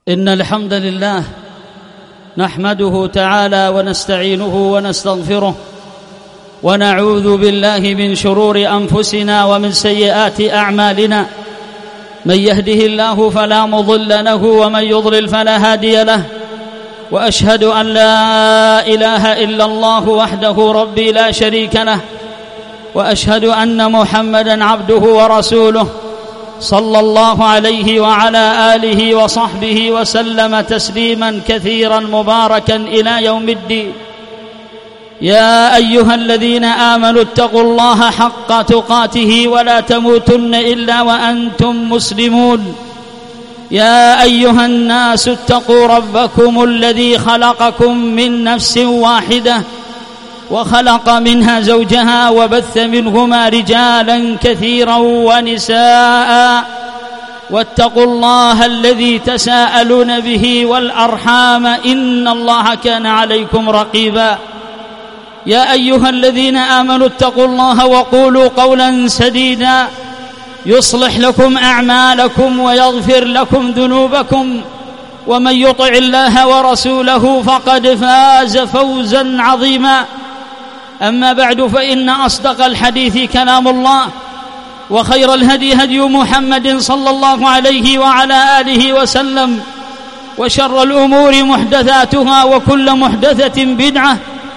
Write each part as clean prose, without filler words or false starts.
إن الحمد لله نحمده تعالى ونستعينه ونستغفره ونعوذ بالله من شرور أنفسنا ومن سيئات أعمالنا. من يهده الله فلا مضل له ومن يضلل فلا هادي له، وأشهد أن لا إله إلا الله وحده ربي لا شريك له، وأشهد أن محمدًا عبده ورسوله صلى الله عليه وعلى آله وصحبه وسلم تسليماً كثيراً مباركاً إلى يوم الدين. يا أيها الذين آمنوا اتقوا الله حق تقاته ولا تموتن إلا وأنتم مسلمون. يا أيها الناس اتقوا ربكم الذي خلقكم من نفس واحدة وخلق منها زوجها وبث منهما رجالا كثيرا ونساء، واتقوا الله الذي تساءلون به والأرحام إن الله كان عليكم رقيبا. يا أيها الذين آمنوا اتقوا الله وقولوا قولا سديدا يصلح لكم أعمالكم ويغفر لكم ذنوبكم، ومن يطع الله ورسوله فقد فاز فوزا عظيما. أما بعد، فإن أصدق الحديث كلام الله، وخير الهدي هدي محمد صلى الله عليه وعلى آله وسلم، وشر الأمور محدثاتها، وكل محدثة بدعة،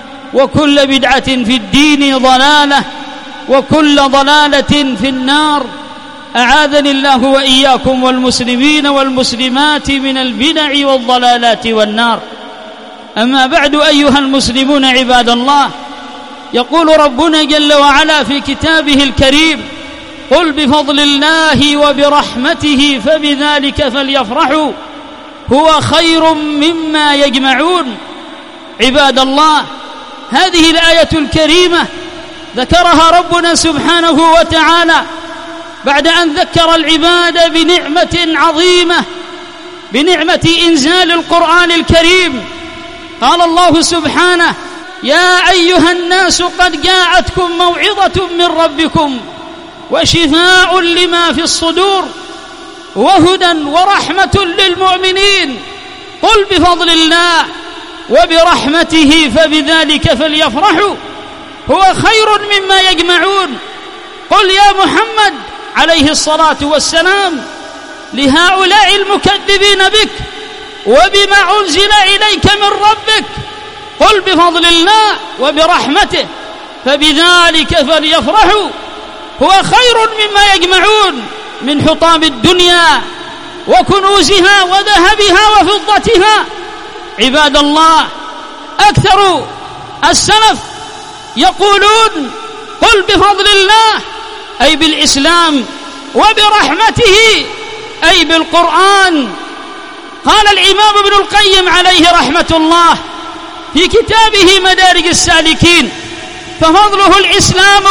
وكل بدعة في الدين ضلالة، وكل ضلالة في النار. أعاذني الله وإياكم والمسلمين والمسلمات من البدع والضلالات والنار. أما بعد، أيها المسلمون عباد الله، يقول ربنا جل وعلا في كتابه الكريم: قل بفضل الله وبرحمته فبذلك فليفرحوا هو خير مما يجمعون. عباد الله، هذه الآية الكريمة ذكرها ربنا سبحانه وتعالى بعد أن ذكر العباد بنعمة عظيمة، بنعمة إنزال القرآن الكريم. قال الله سبحانه: يا أيها الناس قد جاءتكم موعظة من ربكم وشفاء لما في الصدور وهدى ورحمة للمؤمنين. قل بفضل الله وبرحمته فبذلك فليفرحوا هو خير مما يجمعون. قل يا محمد عليه الصلاة والسلام لهؤلاء المكذبين بك وبما أنزل إليك من ربك: قل بفضل الله وبرحمته فبذلك فليفرحوا هو خير مما يجمعون من حطام الدنيا وكنوزها وذهبها وفضتها. عباد الله، أكثر السلف يقولون: قل بفضل الله أي بالإسلام، وبرحمته أي بالقرآن. قال الإمام ابن القيم عليه رحمة الله في كتابه مدارج السالكين: ففضله الإسلام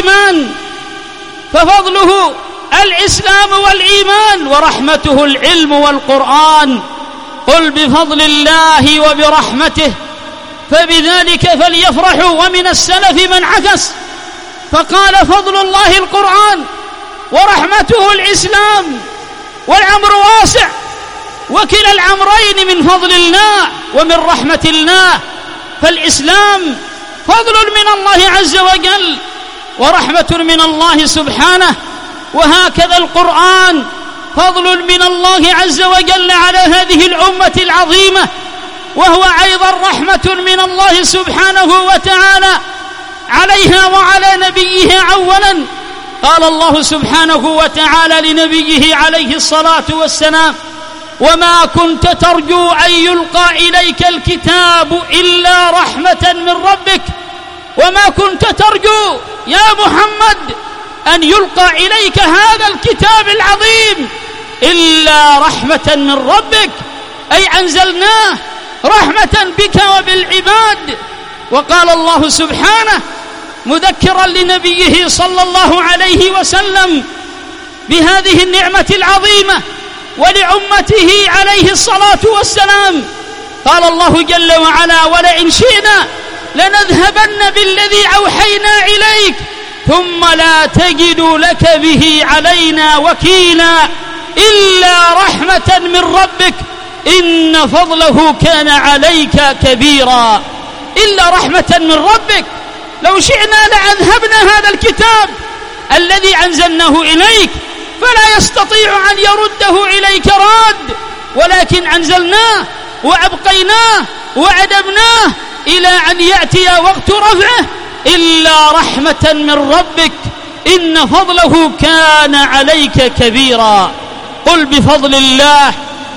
والإيمان ورحمته العلم والقرآن. قل بفضل الله وبرحمته فبذلك فليفرحوا. ومن السلف من عكس فقال: فضل الله القرآن ورحمته الإسلام، والأمر واسع، وكلا الأمرين من فضل الله ومن رحمة الله. فالإسلام فضل من الله عز وجل ورحمة من الله سبحانه، وهكذا القرآن فضل من الله عز وجل على هذه الأمة العظيمة، وهو أيضا رحمة من الله سبحانه وتعالى عليها وعلى نبيه أولا. قال الله سبحانه وتعالى لنبيه عليه الصلاة والسلام: وما كنت ترجو أن يلقى إليك الكتاب إلا رحمة من ربك. وما كنت ترجو يا محمد أن يلقى إليك هذا الكتاب العظيم إلا رحمة من ربك، أي أنزلناه رحمة بك وبالعباد. وقال الله سبحانه مذكرا لنبيه صلى الله عليه وسلم بهذه النعمة العظيمة ولأمته عليه الصلاة والسلام: قال الله جل وعلا: ولئن شئنا لنذهبن بالذي أوحينا إليك ثم لا تجد لك به علينا وكيلا إلا رحمة من ربك إن فضله كان عليك كبيرا. إلا رحمة من ربك. لو شئنا لأذهبنا هذا الكتاب الذي أنزلناه إليك، فلا يستطيع أن يرده إليك راد، ولكن أنزلناه وأبقيناه وأدبناه إلى أن يأتي وقت رفعه. إلا رحمة من ربك إن فضله كان عليك كبيرا. قل بفضل الله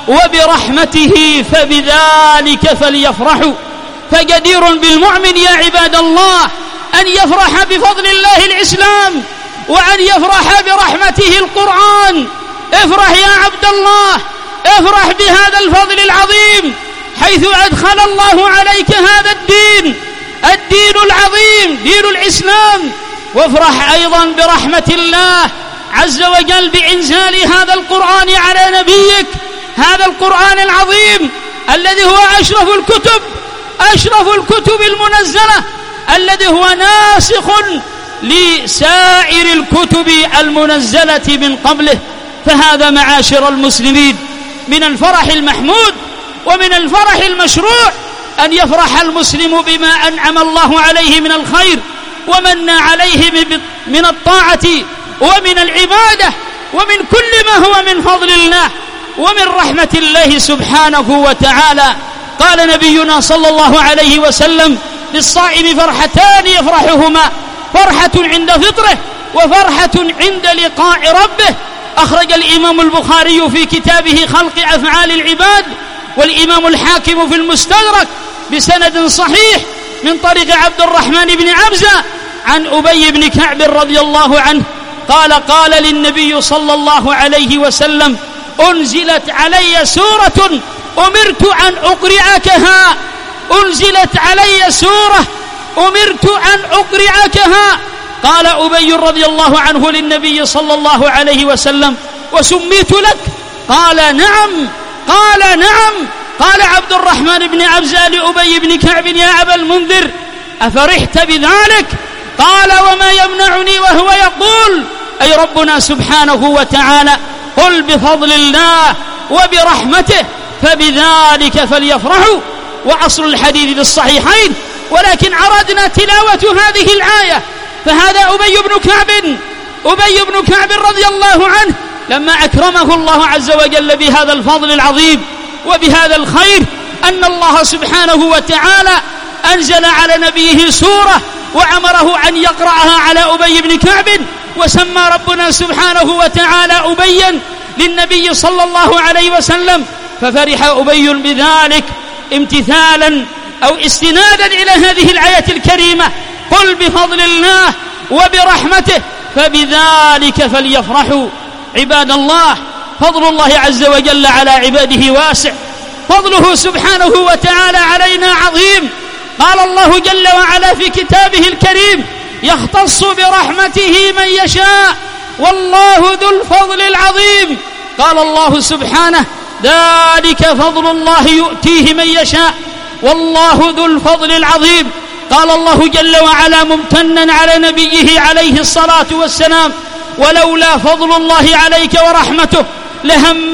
وبرحمته فبذلك فليفرحوا. فجدير بالمؤمن يا عباد الله أن يفرح بفضل الله الإسلام، وأن يفرح برحمته القرآن. افرح يا عبد الله، افرح بهذا الفضل العظيم، حيث أدخل الله عليك هذا الدين العظيم، دين الإسلام. وافرح أيضا برحمة الله عز وجل بإنزال هذا القرآن على نبيك، هذا القرآن العظيم الذي هو أشرف الكتب المنزلة، الذي هو ناسخ لسائر الكتب المنزلة من قبله. فهذا معاشر المسلمين من الفرح المحمود ومن الفرح المشروع أن يفرح المسلم بما أنعم الله عليه من الخير ومن عليه من الطاعة ومن العبادة ومن كل ما هو من فضل الله ومن رحمة الله سبحانه وتعالى. قال نبينا صلى الله عليه وسلم: للصائم فرحتان يفرحهما، فرحة عند فطره وفرحة عند لقاء ربه. أخرج الإمام البخاري في كتابه خلق أفعال العباد، والإمام الحاكم في المستدرك بسند صحيح من طريق عبد الرحمن بن عبزة عن أبي بن كعب رضي الله عنه قال للنبي صلى الله عليه وسلم: أنزلت علي سورة أمرت أن أقرأكها، أنزلت علي سورة أمرت أن أقرأكها. قال أبي رضي الله عنه للنبي صلى الله عليه وسلم: وسميت لك؟ قال: نعم. قال: نعم. قال عبد الرحمن بن عبزة لأبي بن كعب: يا أبا المنذر، أفرحت بذلك؟ قال: وما يمنعني وهو يقول، أي ربنا سبحانه وتعالى: قل بفضل الله وبرحمته فبذلك فليفرحوا. وأصل الحديث في الصحيحين، ولكن أردنا تلاوة هذه الآية. فهذا أبي بن كعب رضي الله عنه لما أكرمه الله عز وجل بهذا الفضل العظيم وبهذا الخير، أن الله سبحانه وتعالى أنزل على نبيه سورة وأمره أن يقرأها على أبي بن كعب، وسمى ربنا سبحانه وتعالى أبيا للنبي صلى الله عليه وسلم. ففرح أبي بذلك امتثالا أو استنادا إلى هذه الآية الكريمة: قل بفضل الله وبرحمته فبذلك فليفرحوا. عباد الله، فضل الله عز وجل على عباده واسع، فضله سبحانه وتعالى علينا عظيم. قال الله جل وعلا في كتابه الكريم: يختص برحمته من يشاء والله ذو الفضل العظيم. قال الله سبحانه: ذلك فضل الله يؤتيه من يشاء والله ذو الفضل العظيم. قال الله جل وعلا ممتنا على نبيه عليه الصلاة والسلام: ولولا فضل الله عليك ورحمته لهم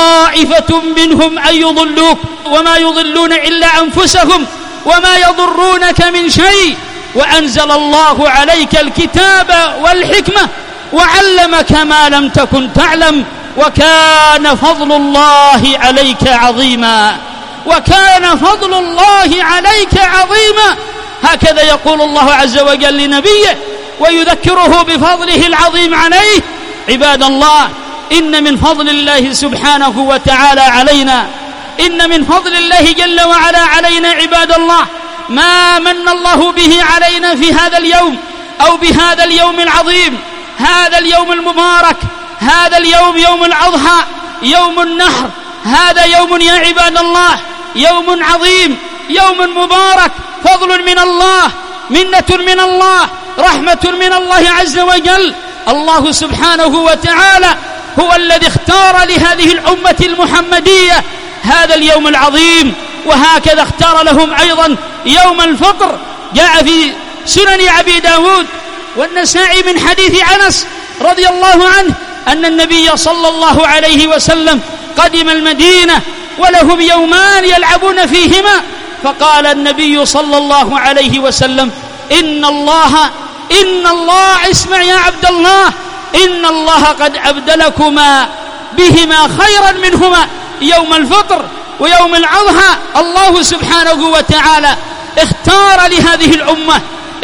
طائفة منهم أن يضلوك وما يضلون إلا أنفسهم وما يضرونك من شيء وأنزل الله عليك الكتاب والحكمة وعلمك ما لم تكن تعلم وكان فضل الله عليك عظيما. وكان فضل الله عليك عظيما. هكذا يقول الله عز وجل لنبيه ويذكره بفضله العظيم عليه. عباد الله، إن من فضل الله سبحانه وتعالى علينا، إن من فضل الله جل وعلا علينا عباد الله ما من الله به علينا في هذا اليوم أو بهذا اليوم العظيم، هذا اليوم المبارك، هذا اليوم يوم الأضحى، يوم النحر. هذا يوم يا عباد الله يوم عظيم، يوم مبارك، فضل من الله، منة من الله، رحمة من الله عز وجل. الله سبحانه وتعالى هو الذي اختار لهذه الأمة المحمدية هذا اليوم العظيم، وهكذا اختار لهم أيضا يوم الفطر. جاء في سنن أبي داود والنسائي من حديث أنس رضي الله عنه أن النبي صلى الله عليه وسلم قدم المدينة ولهم يومان يلعبون فيهما. فقال النبي صلى الله عليه وسلم: إن الله اسمع يا عبد الله، إن الله قد أبدلكما بهما خيرا منهما يوم الفطر ويوم الأضحى. الله سبحانه وتعالى اختار لهذه الأمة،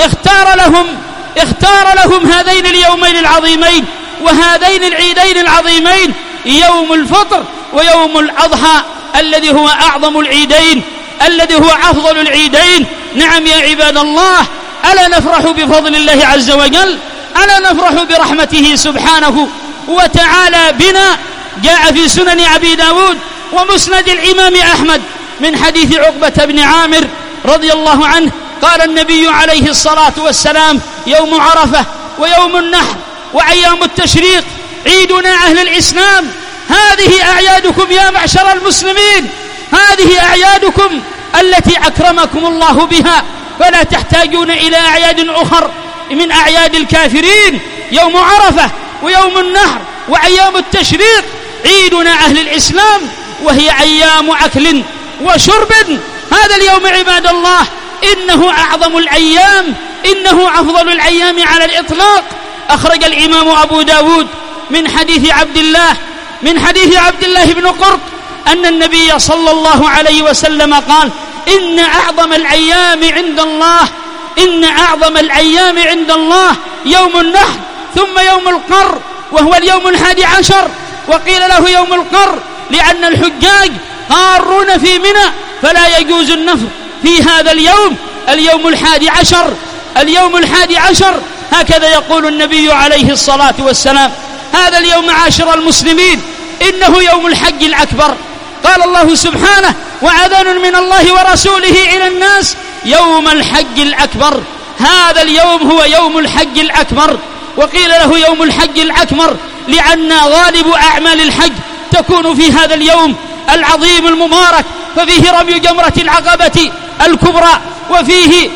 اختار لهم هذين اليومين العظيمين وهذين العيدين العظيمين، يوم الفطر ويوم الأضحى الذي هو أعظم العيدين، الذي هو أفضل العيدين. نعم يا عباد الله، ألا نفرح بفضل الله عز وجل؟ ألا نفرح برحمته سبحانه وتعالى بنا؟ جاء في سنن أبي داود ومسند الإمام أحمد من حديث عقبة بن عامر رضي الله عنه قال النبي عليه الصلاة والسلام: يوم عرفة ويوم النحر وأيام التشريق عيدنا أهل الإسلام، هذه أعيادكم يا معشر المسلمين، هذه أعيادكم التي أكرمكم الله بها، فلا تحتاجون إلى أعياد أخر من أعياد الكافرين. يوم عرفة ويوم النحر وأيام التشريق عيدنا أهل الإسلام، وهي أيام أكل وشرب. هذا اليوم عباد الله إنه أعظم الأيام، إنه أفضل الأيام على الإطلاق. أخرج الإمام أبو داود من حديث عبد الله بن قرط أن النبي صلى الله عليه وسلم قال: إن أعظم الأيام عند الله يوم النحر ثم يوم القر، وهو اليوم 11. وقيل له يوم القر لأن الحجاج قارون في منى، فلا يجوز النفر في هذا اليوم 11. هكذا يقول النبي عليه الصلاة والسلام. هذا اليوم معاشر المسلمين إنه يوم الحج الأكبر. قال الله سبحانه: وأذان من الله ورسوله إلى الناس يوم الحج الأكبر. هذا اليوم هو يوم الحج الأكبر. وقيل له يوم الحج الأكبر لأن غالب أعمال الحج تكون في هذا اليوم العظيم المبارك، ففيه رمي جمرة العقبة الكبرى، وفيه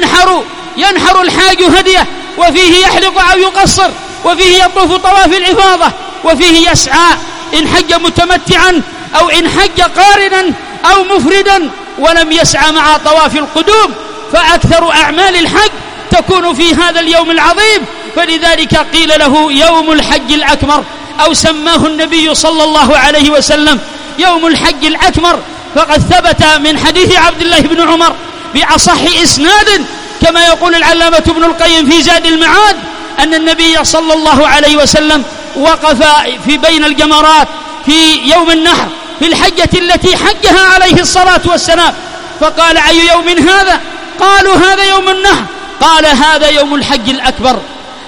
ينحر الحاج هديه، وفيه يحلق أو يقصر، وفيه يطوف طواف الإفاضة، وفيه يسعى إن حج متمتعا أو إن حج قارنا أو مفردا ولم يسعى مع طواف القدوم. فأكثر أعمال الحج تكون في هذا اليوم العظيم، فلذلك قيل له يوم الحج الأكبر، أو سماه النبي صلى الله عليه وسلم يوم الحج الأكبر. فقد ثبت من حديث عبد الله بن عمر بأصح إسناد كما يقول العلامة ابن القيم في زاد المعاد أن النبي صلى الله عليه وسلم وقف في بين الجمرات في يوم النحر في الحجة التي حجها عليه الصلاة والسلام، فقال: أي يوم هذا؟ قالوا: هذا يوم النحر. قال: هذا يوم الحج الأكبر،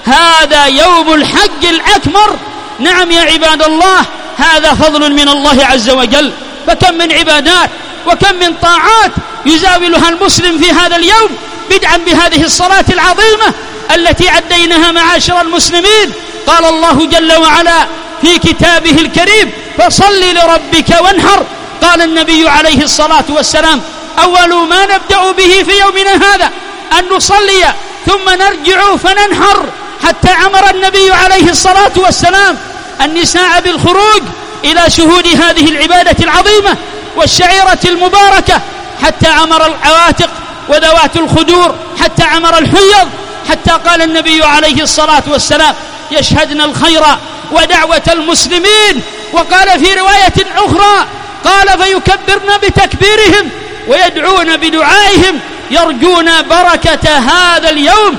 هذا يوم الحج الأكبر. نعم يا عباد الله، هذا فضل من الله عز وجل. فكم من عبادات وكم من طاعات يزاولها المسلم في هذا اليوم، بدءا بهذه الصلاة العظيمة التي أديناها معاشر المسلمين. قال الله جل وعلا في كتابه الكريم: فصل لربك وانحر. قال النبي عليه الصلاة والسلام: أول ما نبدأ به في يومنا هذا أن نصلي ثم نرجع فننحر، حتى أمر النبي عليه الصلاة والسلام النساء بالخروج إلى شهود هذه العبادة العظيمة والشعيرة المباركة، حتى أمر العواتق وذوات الخدور، حتى أمر الحيض، حتى قال النبي عليه الصلاة والسلام: يشهدن الخير ودعوة المسلمين. وقال في رواية أخرى قال: فيكبرن بتكبيرهم ويدعون بدعائهم يرجون بركة هذا اليوم،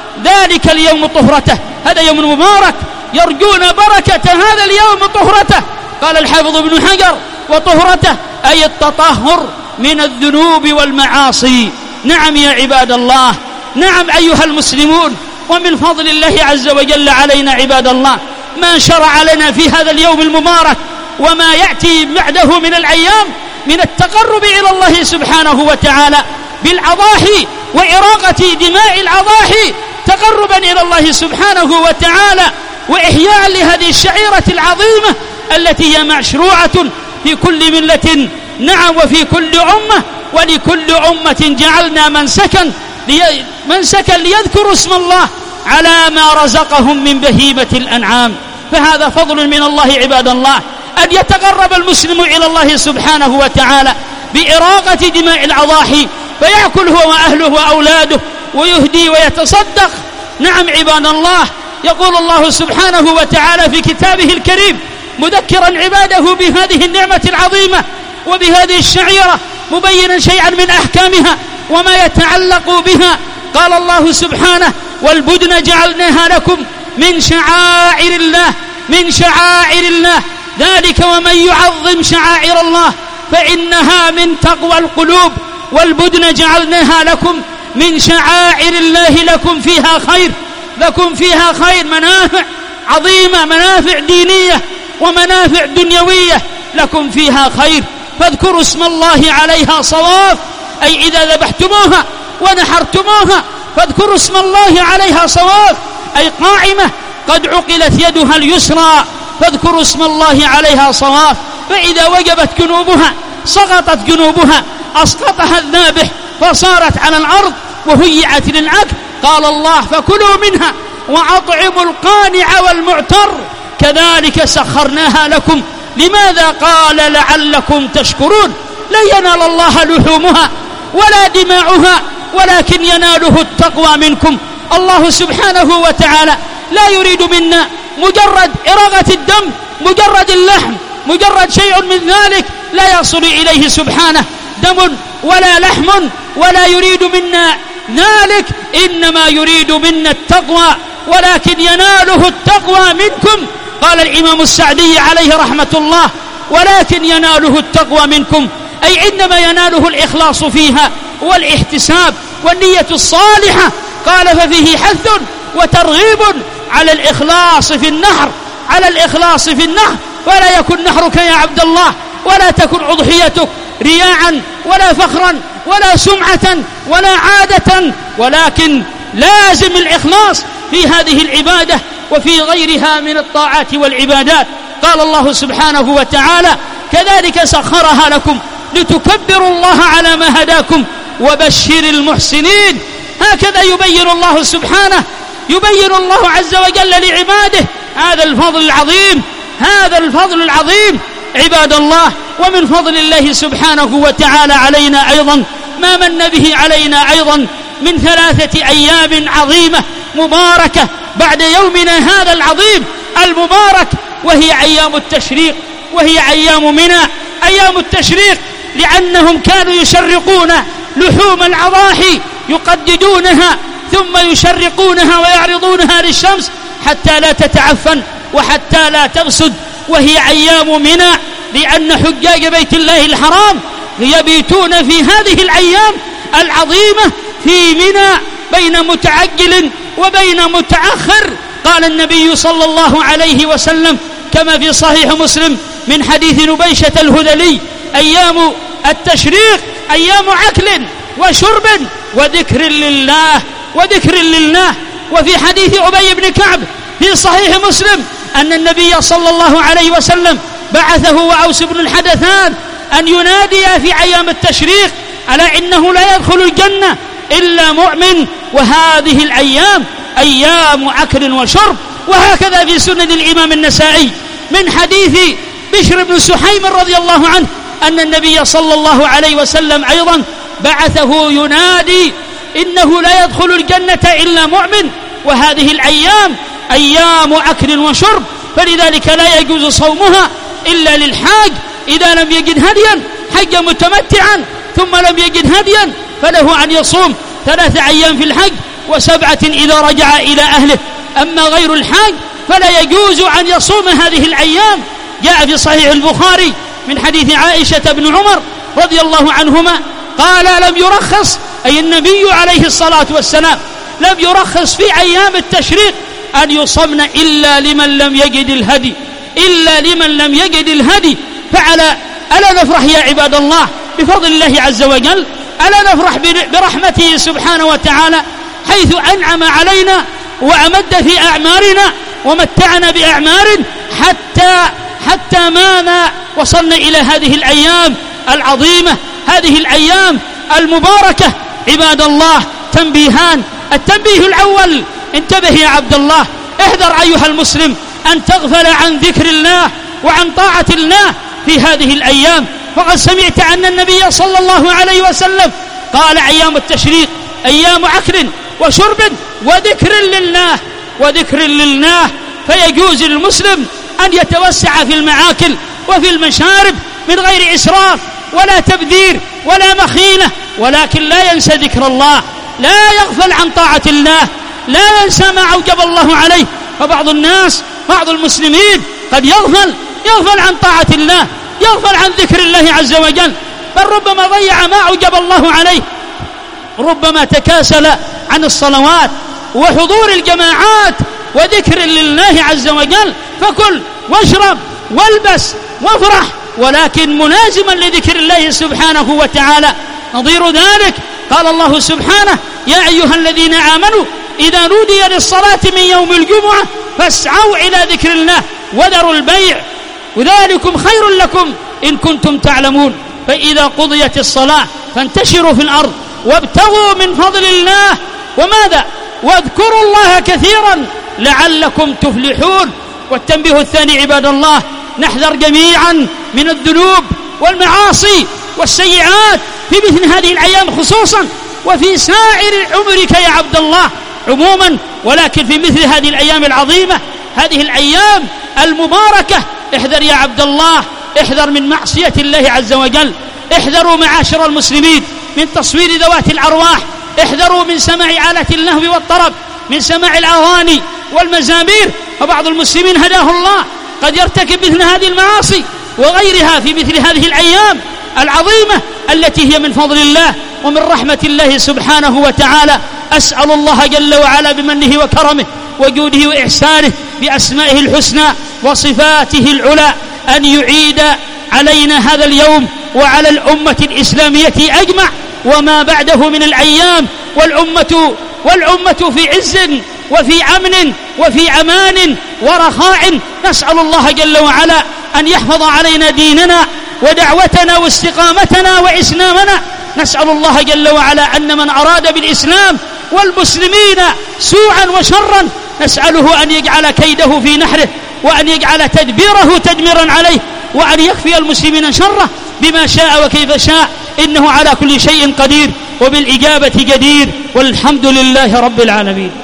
ذلك اليوم طهرته. هذا يوم مبارك، يرجون بركة هذا اليوم طهرته. قال الحافظ ابن حجر: وطهرته أي التطهر من الذنوب والمعاصي. نعم يا عباد الله، نعم أيها المسلمون، ومن فضل الله عز وجل علينا عباد الله ما شرع لنا في هذا اليوم المبارك وما يأتي بعده من الأيام من التقرب إلى الله سبحانه وتعالى بالأضاحي وإراقة دماء الأضاحي، تقربا إلى الله سبحانه وتعالى وإحياء لهذه الشعيرة العظيمة التي هي مشروعة في كل ملة. نعم، وفي كل أمة، ولكل أمة جعلنا منسكا ليذكروا اسم الله على ما رزقهم من بهيمة الأنعام. فهذا فضل من الله عباد الله أن يتقرب المسلم إلى الله سبحانه وتعالى بإراقة دماء الأضاحي، فيأكل هو وأهله وأولاده ويهدي ويتصدق. نعم عباد الله، يقول الله سبحانه وتعالى في كتابه الكريم مذكرا عباده بهذه النعمة العظيمة وبهذه الشعيرة، مبينا شيئا من أحكامها وما يتعلق بها. قال الله سبحانه: والبدن جعلناها لكم من شعائر الله، من شعائر الله، ذلك ومن يعظم شعائر الله فإنها من تقوى القلوب. والبدن جعلناها لكم من شعائر الله لكم فيها خير، لكم فيها خير، منافع عظيمة، منافع دينية ومنافع دنيوية، لكم فيها خير، فاذكروا اسم الله عليها صواف، أي إذا ذبحتموها ونحرتموها فاذكروا اسم الله عليها صواف، أي قائمة قد عقلت يدها اليسرى، فاذكروا اسم الله عليها صواف، فإذا وجبت جنوبها سقطت جنوبها، أسقطها الذابح فصارت على الأرض وهيعت للأكل. قال الله: فكلوا منها وأطعموا القانع والمعتر كذلك سخرناها لكم. لماذا؟ قال: لعلكم تشكرون. لن ينال الله لحومها ولا دماؤها ولكن يناله التقوى منكم. الله سبحانه وتعالى لا يريد منا مجرد إراغة الدم، مجرد اللحم، مجرد شيء من ذلك لا يصل إليه سبحانه دم ولا لحم، ولا يريد منا ذلك، إنما يريد منا التقوى، ولكن يناله التقوى منكم. قال الإمام السعدي عليه رحمة الله: ولكن يناله التقوى منكم، أي إنما يناله الإخلاص فيها والاحتساب والنية الصالحة. قال: ففيه حث وترغيب على الإخلاص في النحر، على الإخلاص في النحر، ولا يكن نحرك يا عبد الله، ولا تكن أضحيتك رياعا ولا فخرا ولا سمعة ولا عادة، ولكن لازم الإخلاص في هذه العبادة وفي غيرها من الطاعات والعبادات. قال الله سبحانه وتعالى: كذلك سخرها لكم لتكبروا الله على ما هداكم وبشر المحسنين. هكذا يبين الله سبحانه، يبين الله عز وجل لعباده هذا الفضل العظيم، هذا الفضل العظيم عباد الله. ومن فضل الله سبحانه وتعالى علينا أيضا ما من به علينا أيضا من 3 أيام عظيمة مباركة بعد يومنا هذا العظيم المبارك، وهي أيام التشريق، وهي أيام منى. أيام التشريق لأنهم كانوا يشرقون لحوم الأضاحي، يقددونها ثم يشرقونها ويعرضونها للشمس حتى لا تتعفن وحتى لا تفسد. وهي أيام منى لأن حجاج بيت الله الحرام يبيتون في هذه الأيام العظيمة في منى بين متعجل وبين متأخر. قال النبي صلى الله عليه وسلم كما في صحيح مسلم من حديث نبيشة الهذلي: أيام التشريق أيام أكل وشرب وذكر لله، وذكر لله. وفي حديث أبي بن كعب في صحيح مسلم أن النبي صلى الله عليه وسلم بعثه وأوس بن الحدثان أن ينادي في أيام التشريق: ألا إنه لا يدخل الجنة إلا مؤمن. وهذه الأيام أيام أكل وشرب. وهكذا في سنن الإمام النسائي من حديث بشر بن سحيم رضي الله عنه أن النبي صلى الله عليه وسلم أيضا بعثه ينادي: إنه لا يدخل الجنة إلا مؤمن. وهذه الأيام أيام أكل وشرب، فلذلك لا يجوز صومها إلا للحاج إذا لم يجد هديا، حج متمتعا ثم لم يجد هديا فله أن يصوم 3 أيام في الحج و7 إذا رجع إلى أهله. أما غير الحاج فلا يجوز أن يصوم هذه الأيام. جاء في صحيح البخاري من حديث عائشة بن عمر رضي الله عنهما قال: لم يرخص، أي النبي عليه الصلاة والسلام لم يرخص في أيام التشريق أن يصمن إلا لمن لم يجد الهدي، إلا لمن لم يجد الهدي. ألا نفرح يا عباد الله بفضل الله عز وجل؟ ألا نفرح برحمته سبحانه وتعالى حيث أنعم علينا وأمد في أعمارنا ومتعنا بأعمار حتى ماذا وصلنا إلى هذه الأيام العظيمة، هذه الأيام المباركة. عباد الله، تنبيهان: التنبيه الأول: انتبه يا عبد الله، احذر أيها المسلم أن تغفل عن ذكر الله وعن طاعة الله في هذه الأيام. فقد سمعت أن النبي صلى الله عليه وسلم قال: أيام التشريق أيام أكل وشرب وذكر لله فيجوز للمسلم أن يتوسع في المآكل وفي المشارب من غير إسراف ولا تبذير ولا مخيلة، ولكن لا ينسى ذكر الله، لا يغفل عن طاعة الله، لا ينسى ما أوجب الله عليه. فبعض الناس بعض المسلمين قد يغفل عن طاعة الله، يغفل عن ذكر الله عز وجل، بل ربما ضيع ما أوجب الله عليه، ربما تكاسل عن الصلوات وحضور الجماعات وذكر لله عز وجل. فكل واشرب والبس وافرح، ولكن ملازما لذكر الله سبحانه وتعالى. نظير ذلك قال الله سبحانه: يا أيها الذين آمنوا إذا نودي للصلاة من يوم الجمعة فاسعوا إلى ذكر الله وذروا البيع وذلكم خير لكم إن كنتم تعلمون. فإذا قضيت الصلاة فانتشروا في الأرض وابتغوا من فضل الله، وماذا؟ واذكروا الله كثيرا لعلكم تفلحون. والتنبيه الثاني عباد الله: نحذر جميعا من الذنوب والمعاصي والسيئات في مثل هذه الأيام خصوصا، وفي سائر عمرك يا عبد الله عموما، ولكن في مثل هذه الأيام العظيمة، هذه الأيام المباركة، احذر يا عبد الله، احذر من معصية الله عز وجل. احذروا معاشر المسلمين من تصوير ذوات الأرواح، احذروا من سماع آلات اللهو والطرب، من سماع الأغاني والمزامير. فبعض المسلمين هداه الله قد يرتكب مثل هذه المعاصي وغيرها في مثل هذه الأيام العظيمة التي هي من فضل الله ومن رحمة الله سبحانه وتعالى. أسأل الله جل وعلا بمنه وكرمه وجوده وإحسانه بأسمائه الحسنى وصفاته العلى أن يعيد علينا هذا اليوم وعلى الأمة الإسلامية أجمع وما بعده من الأيام، والأمة في عز وفي أمن وفي أمان ورخاء. نسأل الله جل وعلا أن يحفظ علينا ديننا ودعوتنا واستقامتنا وإسلامنا. نسأل الله جل وعلا أن من أراد بالإسلام والمسلمين سوءا وشرا نسأله أن يجعل كيده في نحره، وأن يجعل تدبيره تدميرا عليه، وأن يكفي المسلمين شره بما شاء وكيف شاء، إنه على كل شيء قدير وبالإجابة جدير، والحمد لله رب العالمين.